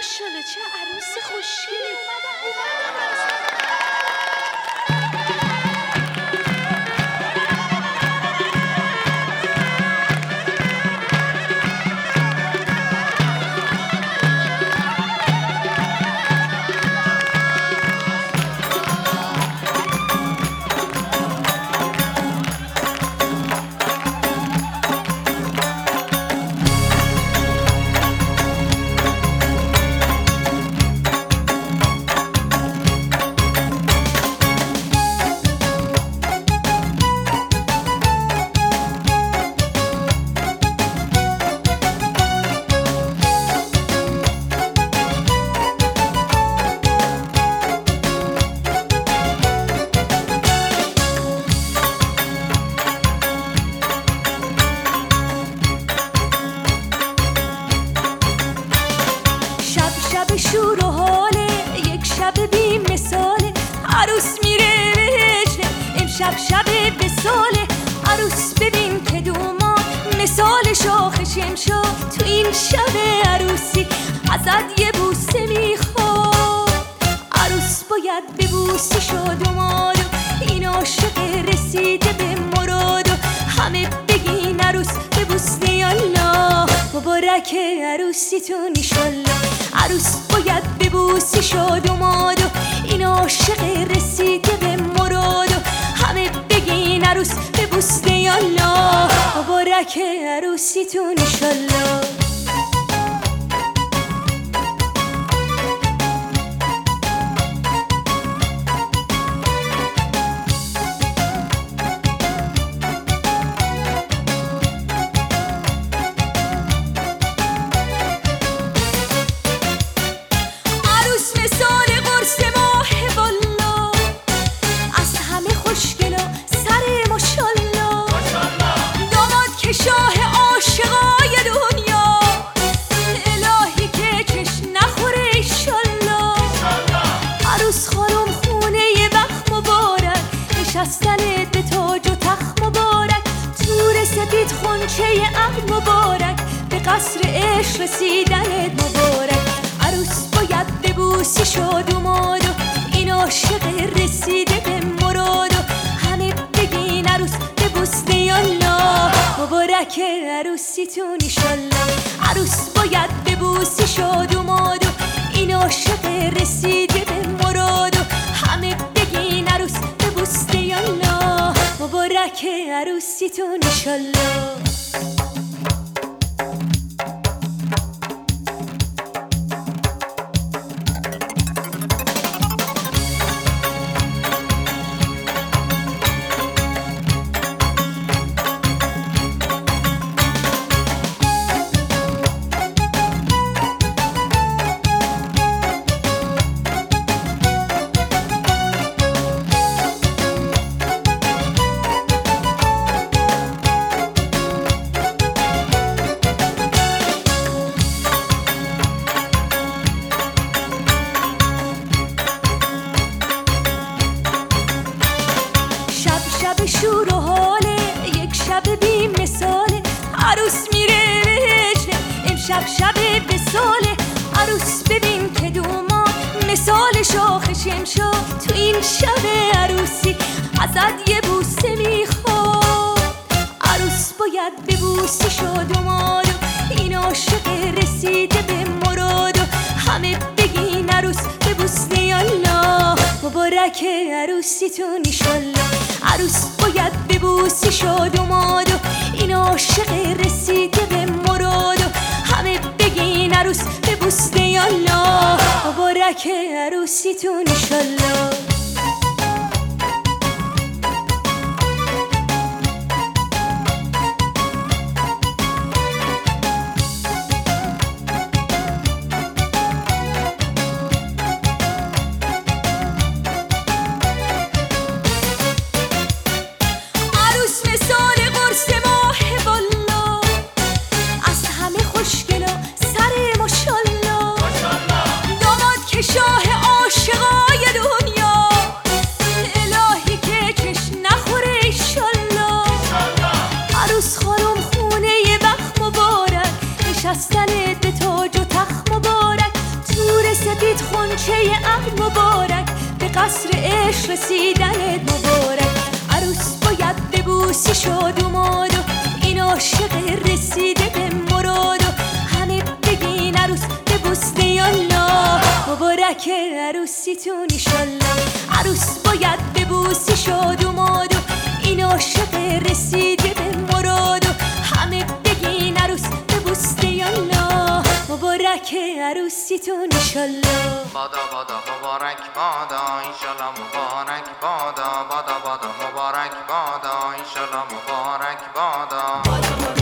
ماشاءالله چه عروس خوشگلی اومدن. شب شور و حاله، یک شب بی مثاله، عروس میره وجده، امشب شب وصاله. عروس ببین که دومان مثال شاخ شمشاد، تو این شب عروسی ازت یه بوسه میخواد. عروس باید ببوسی شادوماد و این عاشق رسیده به مراد و همه بگین عروس ببوسه یالله، مبارک عروسیتون ایشالله. عروس باید ببوسی شادوماد و این عاشق رسیده به مراد و همه بگین عروس ببوسه یالله، مبارک عروسیتون ایشالله. شاه عاشقای دنیا الهی که کش نخوره ایشالله. عروس خانم خونه بخت مبارک، نشستنت به تاج و تخت مبارک، تور سپید خونچه عقد مبارک، به قصر عشق رسیدنت مبارک. عروس باید ببوسی شادوماد و این عاشق رسیده به مراد و همه بگین عروس ببوسه یالله، مبارک عروسیتون ایشالله. عروس باید ببوسی شادوماد و این عاشق رسیده به مراد و همه بگین عروس ببوسه یالله، مبارک عروسیتون ایشالله. شب شور و حاله، یک شب بی مثاله، عروس میره وجده، امشب شب وصاله. عروس ببین که دومان مثال شاخ شمشاد، تو این شب عروسی ازت یه بوسه میخواد. عروس باید ببوسی شادوماد و این عاشق رسیده به مراد و همه بگین عروس ببوسه یالله، مبارک عروسیتون ایشالله. عروس باید ببوسی شادوماد و این عاشق رسیده به مراد و همه بگین عروس ببوسه یالله، مبارک عروسیتون ایشالله. شاه عاشقای دنیا عصر عشق رسیدنت مبارک. عروس باید ببوسی شاد و ماد و این عاشق رسیده به مراد و همه بگین عروس ببوسته یالله مبارک عروسیتون ایشالله. عروس باید ببوسی شاد و ماد و این عاشق رسیده به مراد و همه بگین عروس ببوسته یالله مبارک عروسیتون ایشالله. بادا بادا مبارک بادا ایشالله مبارک بادا بادا بادا مبارک بادا ایشالله مبارک بادا.